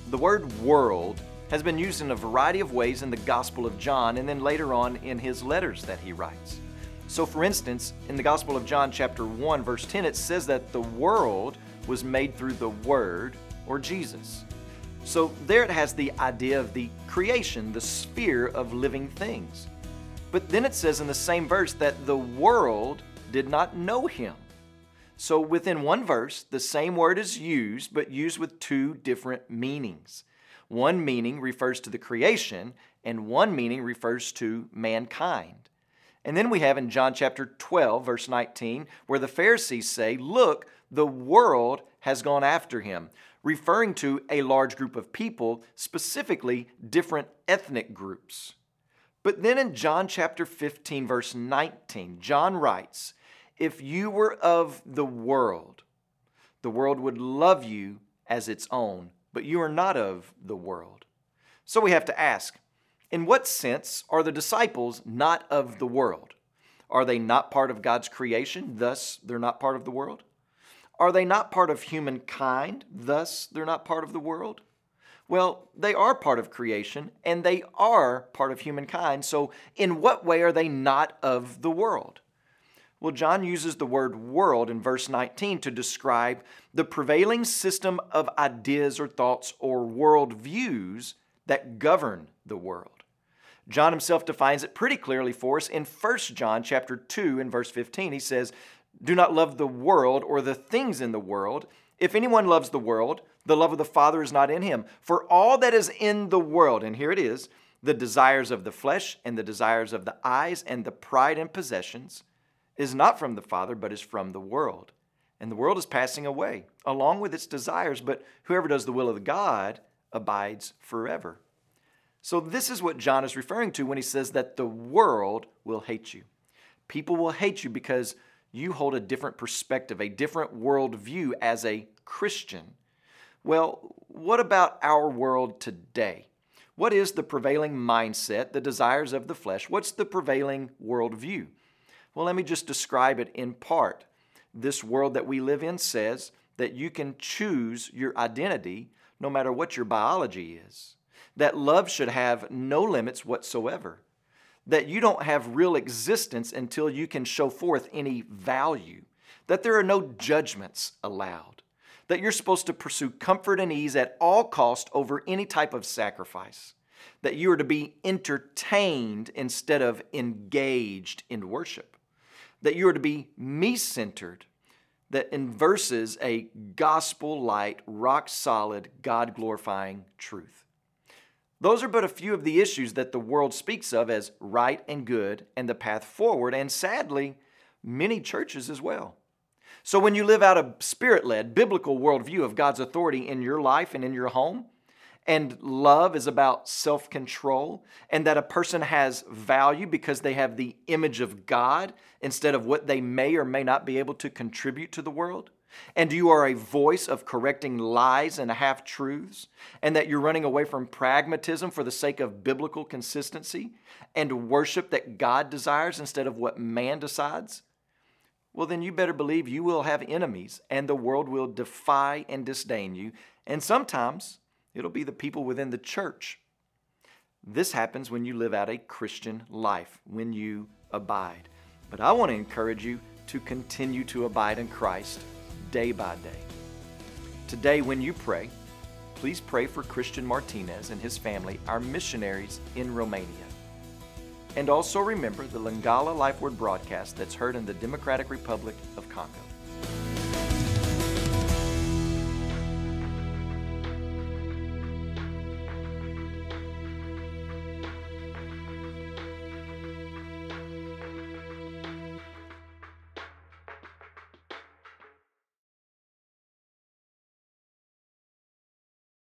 The word world has been used in a variety of ways in the Gospel of John and then later on in his letters that he writes. So for instance, in the Gospel of John chapter 1 verse 10, it says that the world was made through the Word or Jesus. So there it has the idea of the creation, the sphere of living things. But then it says in the same verse that the world did not know him. So within one verse, the same word is used, but used with two different meanings. One meaning refers to the creation, and one meaning refers to mankind. And then we have in John chapter 12, verse 19, where the Pharisees say, "Look, the world has gone after him," referring to a large group of people, specifically different ethnic groups. But then in John chapter 15, verse 19, John writes, "If you were of the world would love you as its own, but you are not of the world." So we have to ask, in what sense are the disciples not of the world? Are they not part of God's creation, thus they're not part of the world? Are they not part of humankind, thus they're not part of the world? Well, they are part of creation, and they are part of humankind, so in what way are they not of the world? Well, John uses the word world in verse 19 to describe the prevailing system of ideas or thoughts or worldviews that govern the world. John himself defines it pretty clearly for us in 1 John chapter 2 and verse 15. He says, "Do not love the world or the things in the world. If anyone loves the world, the love of the Father is not in him. For all that is in the world," and here it is, "the desires of the flesh and the desires of the eyes and the pride in possessions, is not from the Father, but is from the world. And the world is passing away, along with its desires, but whoever does the will of God abides forever." So this is what John is referring to when he says that the world will hate you. People will hate you because you hold a different perspective, a different worldview as a Christian. Well, what about our world today? What is the prevailing mindset, the desires of the flesh? What's the prevailing worldview? Well, let me just describe it in part. This world that we live in says that you can choose your identity no matter what your biology is. That love should have no limits whatsoever. That you don't have real existence until you can show forth any value. That there are no judgments allowed. That you're supposed to pursue comfort and ease at all cost over any type of sacrifice. That you are to be entertained instead of engaged in worship. That you are to be me-centered. That verses a gospel-light, rock-solid, God-glorifying truth. Those are but a few of the issues that the world speaks of as right and good and the path forward, and sadly, many churches as well. So when you live out a spirit-led, biblical worldview of God's authority in your life and in your home, and love is about self-control, and that a person has value because they have the image of God instead of what they may or may not be able to contribute to the world, and you are a voice of correcting lies and half-truths, and that you're running away from pragmatism for the sake of biblical consistency and worship that God desires instead of what man decides, well, then you better believe you will have enemies, and the world will defy and disdain you, and sometimes it'll be the people within the church. This happens when you live out a Christian life, when you abide. But I want to encourage you to continue to abide in Christ day by day. Today, when you pray, please pray for Christian Martinez and his family, our missionaries in Romania. And also remember the Lingala Life Word broadcast that's heard in the Democratic Republic of Congo.